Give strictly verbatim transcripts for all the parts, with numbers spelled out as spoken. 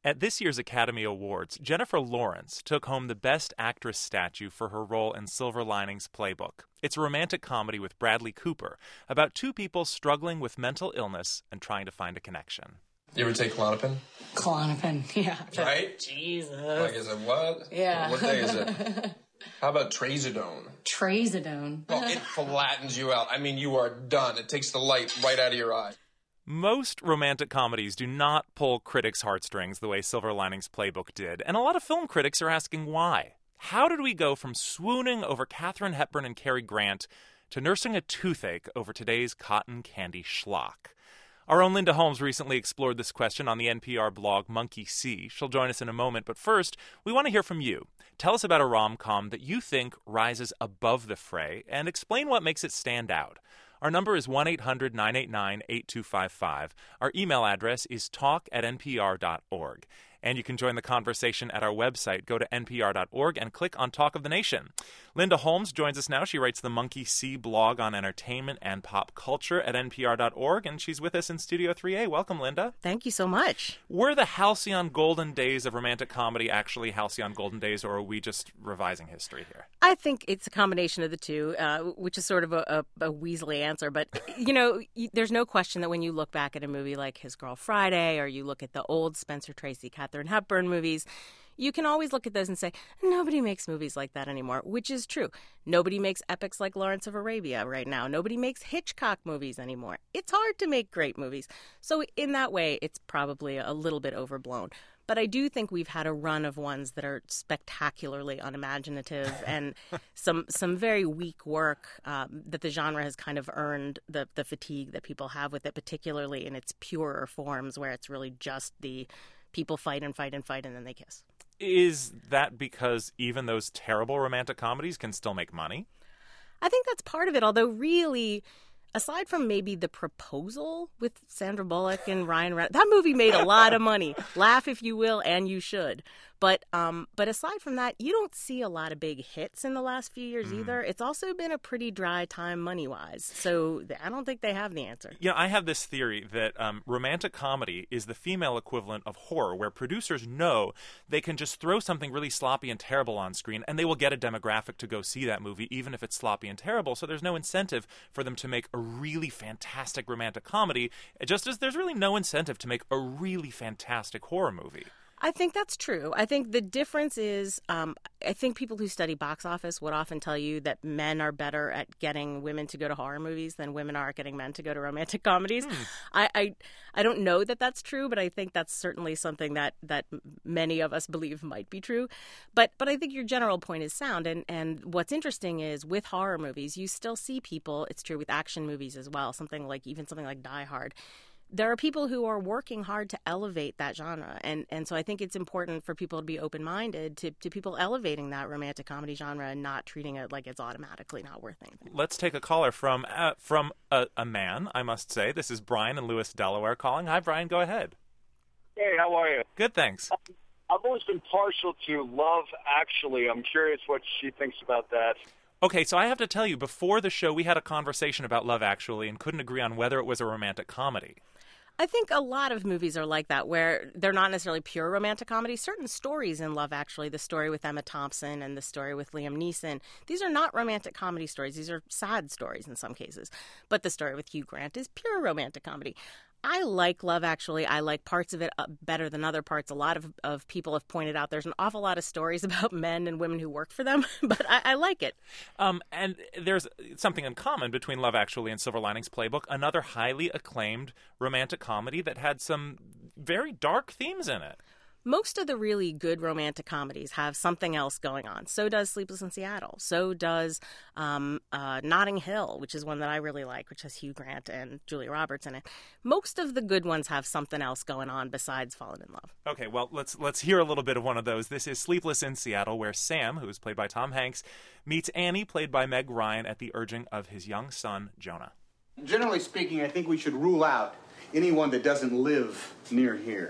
At this year's Academy Awards, Jennifer Lawrence took home the Best Actress statue for her role in Silver Linings Playbook. It's a romantic comedy with Bradley Cooper about two people struggling with mental illness and trying to find a connection. You ever take Klonopin? Klonopin, yeah. Right? Jesus. Like, is it what? Yeah. What day is it? How about Trazodone? Trazodone. Well, it flattens you out. I mean, you are done. It takes the light right out of your eye. Most romantic comedies do not pull critics' heartstrings the way Silver Linings Playbook did, and a lot of film critics are asking why. How did we go from swooning over Katharine Hepburn and Cary Grant to nursing a toothache over today's cotton candy schlock? Our own Linda Holmes recently explored this question on the N P R blog Monkey See. She'll join us in a moment, but first, we want to hear from you. Tell us about a rom-com that you think rises above the fray, and explain what makes it stand out. Our number is one eight hundred nine eight nine eight two five five. Our email address is talk at n p r dot org. And you can join the conversation at our website. Go to n p r dot org and click on Talk of the Nation. Linda Holmes joins us now. She writes the Monkey See blog on entertainment and pop culture at n p r dot org, and she's with us in Studio three A. Welcome, Linda. Thank you so much. Were the halcyon golden days of romantic comedy actually halcyon golden days, or are we just revising history here? I think it's a combination of the two, uh, which is sort of a, a, a Weasley answer. But, you know, there's no question that when you look back at a movie like His Girl Friday, or you look at the old Spencer Tracy, Katharine Hepburn movies, you can always look at those and say, nobody makes movies like that anymore, which is true. Nobody makes epics like Lawrence of Arabia right now. Nobody makes Hitchcock movies anymore. It's hard to make great movies. So in that way, it's probably a little bit overblown. But I do think we've had a run of ones that are spectacularly unimaginative and some some very weak work um, that the genre has kind of earned the, the fatigue that people have with it, particularly in its purer forms where it's really just the people fight and fight and fight and then they kiss. Is that because even those terrible romantic comedies can still make money? I think that's part of it, although really, aside from maybe The Proposal with Sandra Bullock and Ryan Reynolds, that movie made a lot of money. Laugh if you will, and you should. But um, but aside from that, you don't see a lot of big hits in the last few years mm. either. It's also been a pretty dry time money-wise. So I don't think they have the answer. Yeah, I have this theory that um, romantic comedy is the female equivalent of horror, where producers know they can just throw something really sloppy and terrible on screen, and they will get a demographic to go see that movie, even if it's sloppy and terrible. So there's no incentive for them to make a really fantastic romantic comedy, just as there's really no incentive to make a really fantastic horror movie. I think that's true. I think the difference is, um, I think people who study box office would often tell you that men are better at getting women to go to horror movies than women are at getting men to go to romantic comedies. Hmm. I, I I don't know that that's true, but I think that's certainly something that, that many of us believe might be true. But but I think your general point is sound. And, and what's interesting is with horror movies, you still see people, it's true with action movies as well, something like even something like Die Hard. There are people who are working hard to elevate that genre. And, and so I think it's important for people to be open-minded to, to people elevating that romantic comedy genre and not treating it like it's automatically not worth anything. Let's take a caller from uh, from a, a man, I must say. This is Brian in Lewis, Delaware calling. Hi, Brian. Go ahead. Hey, how are you? Good, thanks. Um, I've always been partial to Love Actually. I'm curious what she thinks about that. Okay, so I have to tell you, before the show, we had a conversation about Love Actually and couldn't agree on whether it was a romantic comedy. I think a lot of movies are like that, where they're not necessarily pure romantic comedy. Certain stories in Love Actually, the story with Emma Thompson and the story with Liam Neeson, these are not romantic comedy stories. These are sad stories in some cases. But the story with Hugh Grant is pure romantic comedy. I like Love Actually. I like parts of it better than other parts. A lot of, of people have pointed out there's an awful lot of stories about men and women who work for them, but I, I like it. Um, and there's something in common between Love Actually and Silver Linings Playbook, another highly acclaimed romantic comedy that had some very dark themes in it. Most of the really good romantic comedies have something else going on. So does Sleepless in Seattle. So does um, uh, Notting Hill, which is one that I really like, which has Hugh Grant and Julia Roberts in it. Most of the good ones have something else going on besides falling in love. Okay, well, let's let's hear a little bit of one of those. This is Sleepless in Seattle, where Sam, who is played by Tom Hanks, meets Annie, played by Meg Ryan, at the urging of his young son, Jonah. Generally speaking, I think we should rule out anyone that doesn't live near here.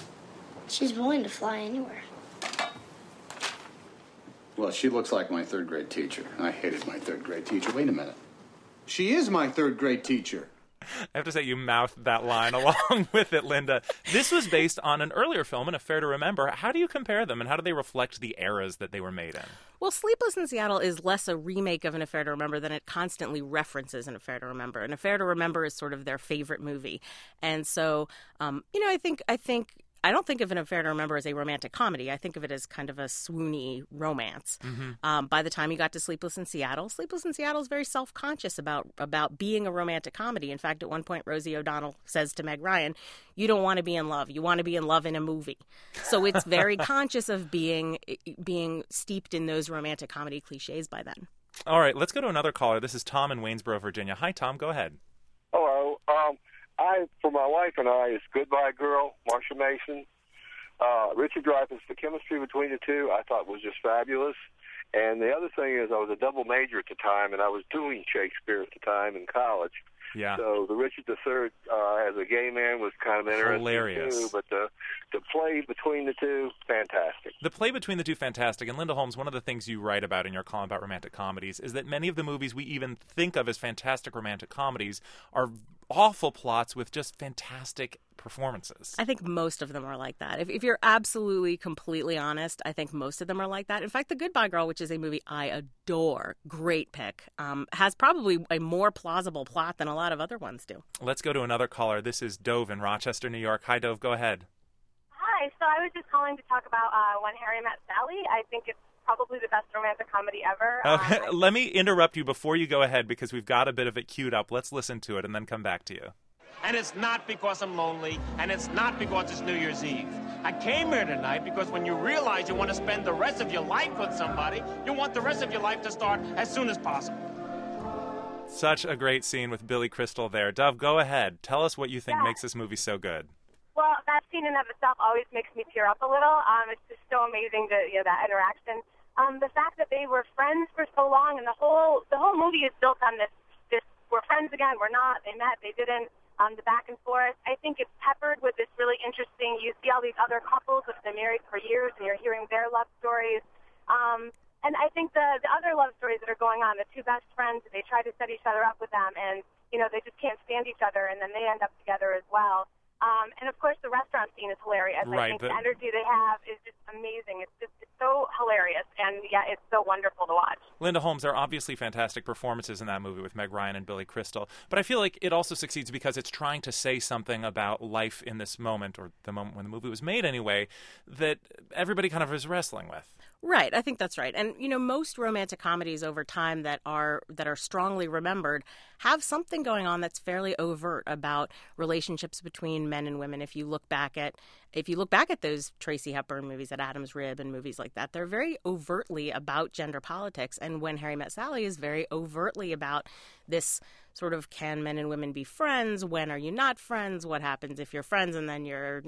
She's willing to fly anywhere. Well, she looks like my third grade teacher. I hated my third grade teacher. Wait a minute. She is my third grade teacher. have to say you mouthed that line along with it, Linda. This was based on an earlier film, An Affair to Remember. How do you compare them, and how do they reflect the eras that they were made in? Well, Sleepless in Seattle is less a remake of An Affair to Remember than it constantly references An Affair to Remember. An Affair to Remember is sort of their favorite movie. And so, um, you know, I think I think... I don't think of An Affair to Remember as a romantic comedy. I think of it as kind of a swoony romance. Mm-hmm. Um, by the time you got to Sleepless in Seattle, Sleepless in Seattle is very self-conscious about about being a romantic comedy. In fact, at one point, Rosie O'Donnell says to Meg Ryan, you don't want to be in love. You want to be in love in a movie. So it's very conscious of being being steeped in those romantic comedy cliches by then. All right, let's go to another caller. This is Tom in Waynesboro, Virginia. Hi, Tom. Go ahead. Hello. Um, I, for my wife and I, is Goodbye Girl, Marsha Mason. Uh, Richard Dreyfuss, the chemistry between the two, I thought was just fabulous. And the other thing is I was a double major at the time, and I was doing Shakespeare at the time in college. Yeah. So the Richard the Third uh, as a gay man was kind of interesting, hilarious. Too. But the, the play between the two, fantastic. The play between the two, fantastic. And Linda Holmes, one of the things you write about in your column about romantic comedies is that many of the movies we even think of as fantastic romantic comedies are awful plots with just fantastic performances. I think most of them are like that. If, if you're absolutely, completely honest, I think most of them are like that. In fact, The Goodbye Girl, which is a movie I adore, great pick, um, has probably a more plausible plot than a lot of other ones do. Let's go to another caller. This is Dove in Rochester, New York. Hi, Dove. Go ahead. Hi. So I was just calling to talk about uh, When Harry Met Sally. I think it's probably the best romantic comedy ever. Okay. Um, Let me interrupt you before you go ahead because we've got a bit of it queued up. Let's listen to it and then come back to you. And it's not because I'm lonely, and it's not because it's New Year's Eve. I came here tonight because when you realize you want to spend the rest of your life with somebody, you want the rest of your life to start as soon as possible. Such a great scene with Billy Crystal there. Dove, go ahead. Tell us what you think yeah. makes this movie so good. Well, that scene in of itself always makes me tear up a little. Um, it's just so amazing, to, you know, that interaction. Um, the fact that they were friends for so long, and the whole the whole movie is built on this, this we're friends again, we're not, they met, they didn't. Um, the back and forth. I think it's peppered with this really interesting, you see all these other couples that have been married for years and you're hearing their love stories. Um, and I think the, the other love stories that are going on, the two best friends, they try to set each other up with them and, you know, they just can't stand each other and then they end up together as well. Um, and, of course, the restaurant scene is hilarious. Right, I think the... the energy they have is just amazing. It's just it's so hilarious, and, yeah, it's so wonderful to watch. Linda Holmes, there are obviously fantastic performances in that movie with Meg Ryan and Billy Crystal, but I feel like it also succeeds because it's trying to say something about life in this moment, or the moment when the movie was made anyway, that everybody kind of is wrestling with. Right, I think that's right. And, you know, most romantic comedies over time that are that are strongly remembered have something going on that's fairly overt about relationships between men and women. If you look back at if you look back at those Tracy Hepburn movies, at Adam's Rib and movies like that, they're very overtly about gender politics. And When Harry Met Sally is very overtly about this sort of, can men and women be friends? When are you not friends? What happens if you're friends and then you're,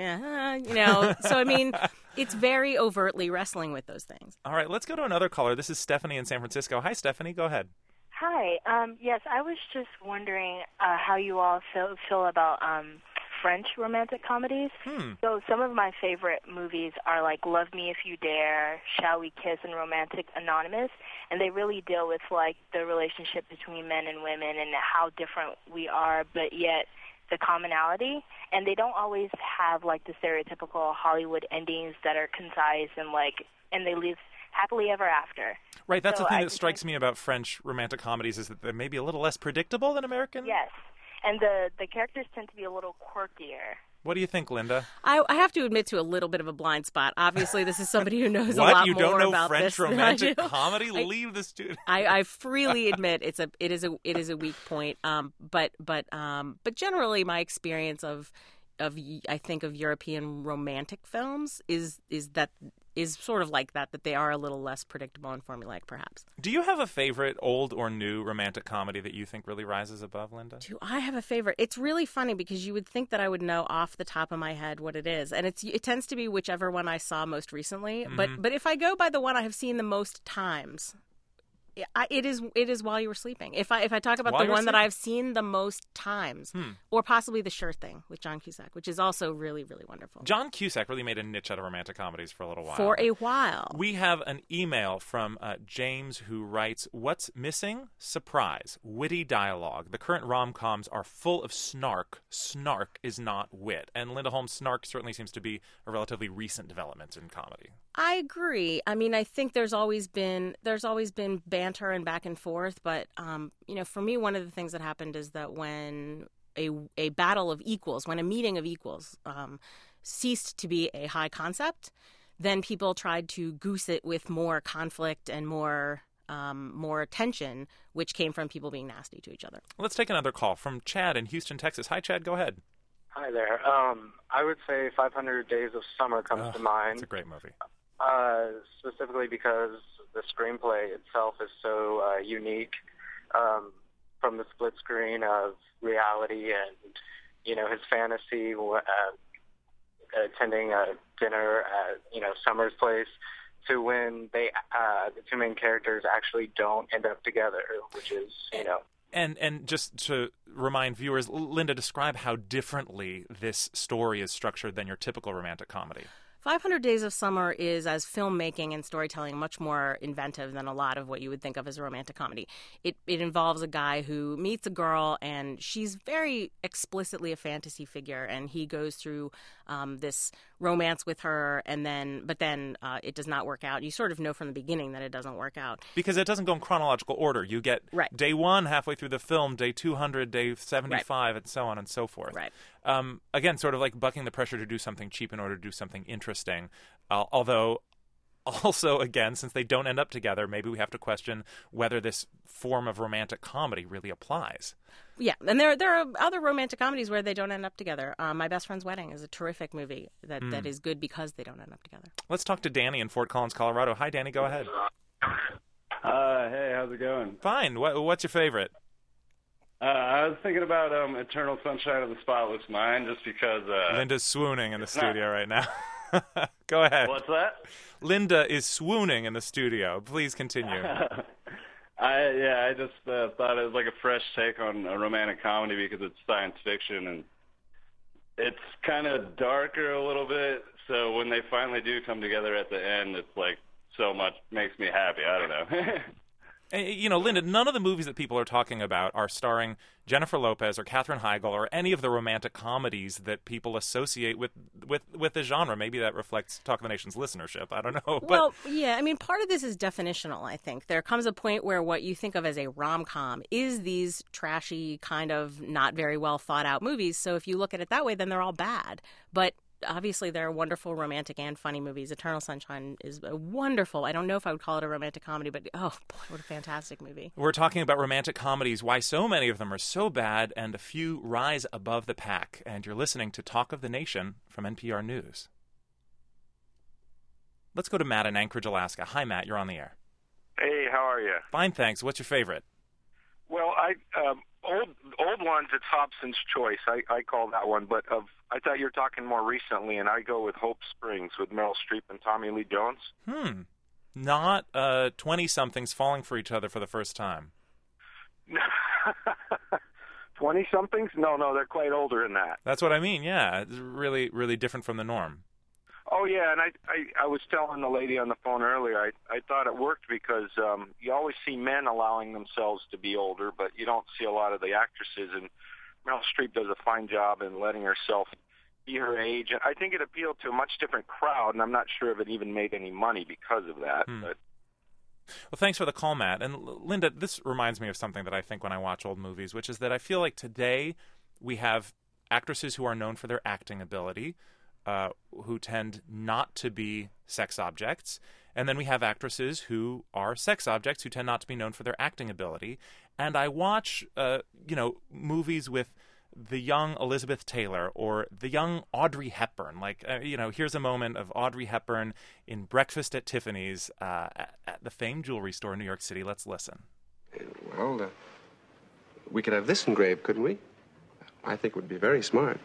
you know? So, I mean, it's very overtly wrestling with those things. All right, let's go to another caller. This is Stephanie in San Francisco. Hi, Stephanie. Go ahead. Hi. Um, yes, I was just wondering uh, how you all feel, feel about um, French romantic comedies. Hmm. So some of my favorite movies are like Love Me If You Dare, Shall We Kiss, and Romantic Anonymous. And they really deal with like the relationship between men and women and how different we are, but yet the commonality. And they don't always have like the stereotypical Hollywood endings that are concise and like, and they live happily ever after. Right, that's so the thing I that strikes me about French romantic comedies is that they're maybe a little less predictable than American. Yes, and the, the characters tend to be a little quirkier. What do you think, Linda? I, I have to admit to a little bit of a blind spot. Obviously, this is somebody who knows what? a lot You more don't know about French this than I romantic do. comedy? I, Leave the studio. I, I freely admit it's a it is a it is a weak point. Um, but but um, but generally, my experience of of I think of European romantic films is is that is sort of like that, that they are a little less predictable and formulaic, perhaps. Do you have a favorite old or new romantic comedy that you think really rises above, Linda? Do I have a favorite? It's really funny because you would think that I would know off the top of my head what it is. And it's it tends to be whichever one I saw most recently. Mm-hmm. But but if I go by the one I have seen the most times, I, it is it is While You Were Sleeping. If I if I talk about While the You Were one that Sleeping? I've seen the most times, Hmm. or possibly The Sure Thing with John Cusack, which is also really, really wonderful. John Cusack really made a niche out of romantic comedies for a little while. For a while. We have an email from uh, James who writes, "What's missing? Surprise. Witty dialogue. The current rom-coms are full of snark. Snark is not wit." And Linda Holmes, snark certainly seems to be a relatively recent development in comedy. I agree. I mean, I think there's always been there's always been banter and back and forth, but um, you know, for me, one of the things that happened is that when a a battle of equals, when a meeting of equals um, ceased to be a high concept, then people tried to goose it with more conflict and more um, more tension, which came from people being nasty to each other. Let's take another call from Chad in Houston, Texas. Hi, Chad. Go ahead. Hi there. Um, I would say five hundred Days of Summer comes Oh, to mind. It's a great movie. Uh, specifically because the screenplay itself is so uh, unique, um, from the split screen of reality and, you know, his fantasy, uh, attending a dinner at, you know, Summer's place, to when they, uh, the two main characters actually don't end up together, which is, you know. And and just to remind viewers, Linda, describe how differently this story is structured than your typical romantic comedy. five hundred Days of Summer is, as filmmaking and storytelling, much more inventive than a lot of what you would think of as a romantic comedy. It it involves a guy who meets a girl, and she's very explicitly a fantasy figure, and he goes through um, this romance with her, and then but then uh, it does not work out. You sort of know from the beginning that it doesn't work out. Because it doesn't go in chronological order. You get right. day one halfway through the film, day two hundred, day seventy-five, right. and so on and so forth. Right. Um, again, sort of like bucking the pressure to do something cheap in order to do something interesting. Uh, although, also, again, since they don't end up together, maybe we have to question whether this form of romantic comedy really applies. Yeah, and there there are other romantic comedies where they don't end up together. Um, My Best Friend's Wedding is a terrific movie that, mm. that is good because they don't end up together. Let's talk to Danny in Fort Collins, Colorado. Hi, Danny. Go ahead. Uh, hey, how's it going? Fine. What, what's your favorite? Uh, I was thinking about um, Eternal Sunshine of the Spotless Mind, just because... Uh, Linda's swooning in the studio not... right now. Go ahead. What's that? Linda is swooning in the studio. Please continue. I yeah, I just uh, thought it was like a fresh take on a romantic comedy because it's science fiction and it's kind of darker a little bit. So when they finally do come together at the end, it's like so much makes me happy. I don't know. You know, Linda, none of the movies that people are talking about are starring Jennifer Lopez or Katherine Heigl or any of the romantic comedies that people associate with, with, with the genre. Maybe that reflects Talk of the Nation's listenership. I don't know. But... Well, yeah, I mean, part of this is definitional, I think. There comes a point where what you think of as a rom-com is these trashy, kind of not very well thought out movies. So if you look at it that way, then they're all bad. But obviously, there are wonderful romantic and funny movies. Eternal Sunshine is a wonderful, I don't know if I would call it a romantic comedy, but oh, boy, what a fantastic movie. We're talking about romantic comedies, why so many of them are so bad, and a few rise above the pack. And you're listening to Talk of the Nation from N P R News. Let's go to Matt in Anchorage, Alaska. Hi, Matt. You're on the air. Hey, how are you? Fine, thanks. What's your favorite? Well, I um, old old ones. It's Hobson's Choice. I, I call that one. But of I thought you were talking more recently, and I go with Hope Springs with Meryl Streep and Tommy Lee Jones. Hmm. Not uh, twenty-somethings falling for each other for the first time. twenty-somethings? No, no, they're quite older than that. That's what I mean, yeah. It's really, really different from the norm. Oh, yeah, and I, I, I was telling the lady on the phone earlier, I, I thought it worked because um, you always see men allowing themselves to be older, but you don't see a lot of the actresses, and Meryl Streep does a fine job in letting herself be her age. And I think it appealed to a much different crowd, and I'm not sure if it even made any money because of that. Hmm. But Well, thanks for the call, Matt. And Linda, this reminds me of something that I think when I watch old movies, which is that I feel like today we have actresses who are known for their acting ability, uh, who tend not to be sex objects, and then we have actresses who are sex objects who tend not to be known for their acting ability. And I watch, uh, you know, movies with the young Elizabeth Taylor or the young Audrey Hepburn. Like, uh, you know, here's a moment of Audrey Hepburn in Breakfast at Tiffany's uh, at, at the famed jewelry store in New York City. Let's listen. Well, uh, we could have this engraved, couldn't we? I think it would be very smart.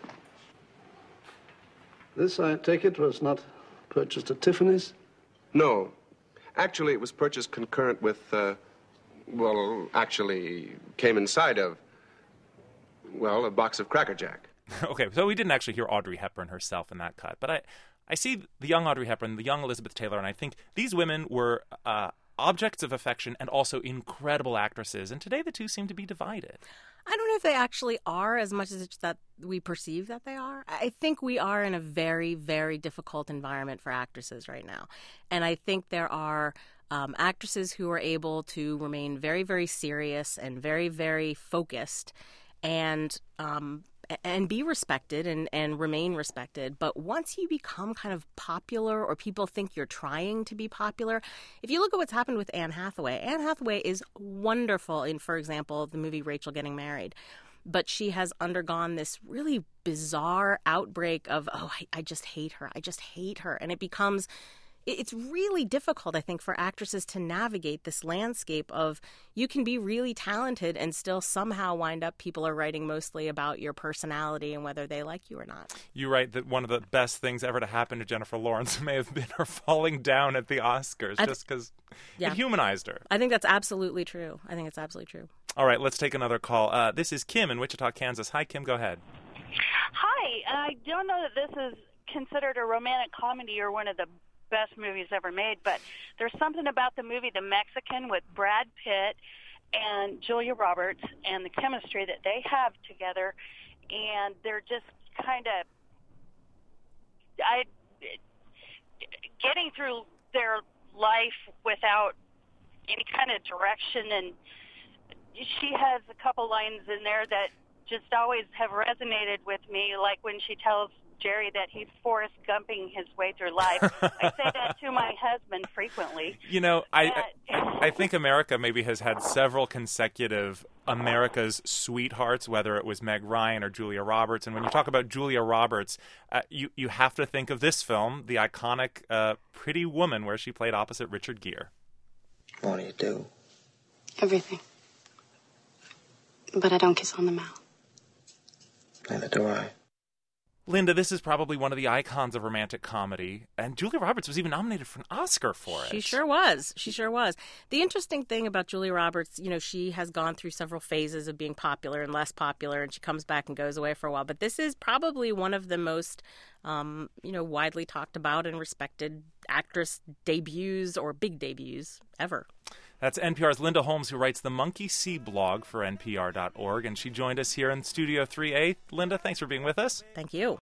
This, I take it, was not purchased at Tiffany's? No. Actually, it was purchased concurrent with uh, well, actually came inside of, well, a box of Cracker Jack. Okay, so we didn't actually hear Audrey Hepburn herself in that cut, but I, I see the young Audrey Hepburn, the young Elizabeth Taylor, and I think these women were uh, objects of affection and also incredible actresses, and today the two seem to be divided. I don't know if they actually are as much as it's that we perceive that they are. I think we are in a very, very difficult environment for actresses right now, and I think there are um, actresses who are able to remain very, very serious and very, very focused and um, and be respected and, and remain respected. But once you become kind of popular or people think you're trying to be popular, if you look at what's happened with Anne Hathaway, Anne Hathaway is wonderful in, for example, the movie Rachel Getting Married. But she has undergone this really bizarre outbreak of, oh, I, I just hate her. I just hate her. And it becomes... It's really difficult, I think, for actresses to navigate this landscape of you can be really talented and still somehow wind up people are writing mostly about your personality and whether they like you or not. You write that one of the best things ever to happen to Jennifer Lawrence may have been her falling down at the Oscars th- just because yeah. it humanized her. I think that's absolutely true. I think it's absolutely true. All right, let's take another call. Uh, this is Kim in Wichita, Kansas. Hi, Kim. Go ahead. Hi. I don't know that this is considered a romantic comedy or one of the best movies ever made, but there's something about the movie The Mexican with Brad Pitt and Julia Roberts and the chemistry that they have together, and they're just kind of I getting through their life without any kind of direction, and she has a couple lines in there that just always have resonated with me, like when she tells Jerry that he's Forrest Gumping his way through life. I say that to my husband frequently. You know, I I think America maybe has had several consecutive America's sweethearts, whether it was Meg Ryan or Julia Roberts. And when you talk about Julia Roberts, uh, you, you have to think of this film, the iconic uh, Pretty Woman, where she played opposite Richard Gere. What do you do? Everything. But I don't kiss on the mouth. Neither do I. Linda, this is probably one of the icons of romantic comedy, and Julia Roberts was even nominated for an Oscar for it. She sure was. She sure was. The interesting thing about Julia Roberts, you know, she has gone through several phases of being popular and less popular, and she comes back and goes away for a while. But this is probably one of the most, um, you know, widely talked about and respected actress debuts or big debuts ever. That's N P R's Linda Holmes, who writes the Monkey See blog for N P R dot org, and she joined us here in Studio three A. Linda, thanks for being with us. Thank you.